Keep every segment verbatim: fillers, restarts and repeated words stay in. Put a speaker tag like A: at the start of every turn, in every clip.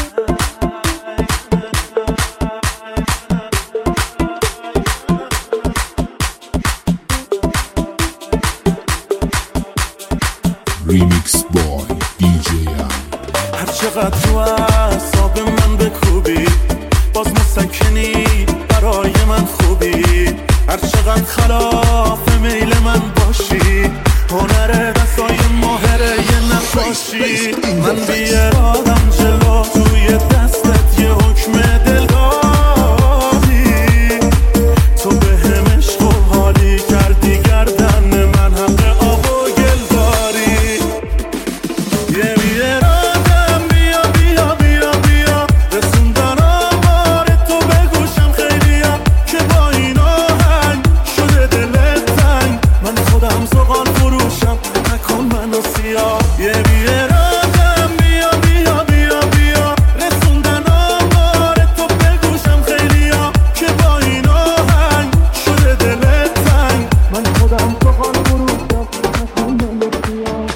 A: ریمیکس بای دی جی ام.
B: هر چقدر تو اعصاب من بکوبی باز مسکنی برای من خوبی. هر چقدر خلاف میل من باشی هنر دستای ماهره یه نقاشی. من بیارادم جلو توی دستت یه حکم دلداری. تو به هم عشق و حالی کردی گردن من حق آب و گل داری. یه بیارادم بیا بیا بیا بیا رسوندن آمار تو به گوشم خیلی ها که با این آهنگ شده دلت تنگ. من خودم زغال فروشم نکن منو سیاه. یه بیارادم بیا بیا بیا بیا رسوندن آمار تو به گوشم خیلی ها که با این آهنگ شده دلت تنگ. من خودم زغال فروشم نکن منو سیاه.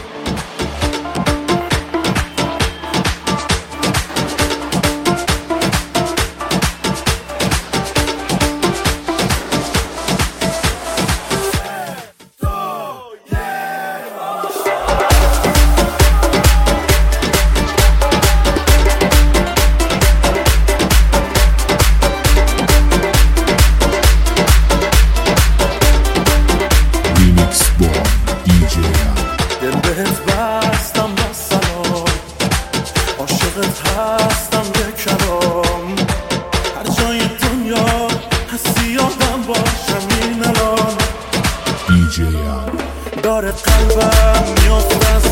A: ریمیکس بای دی جی ام.
B: دل بهت بستم با سلام عاشقت هستم به کلام. هر جای دنیا هستی یادم باشم این الان.
A: دی جی ام.
B: داره قلبم میافته از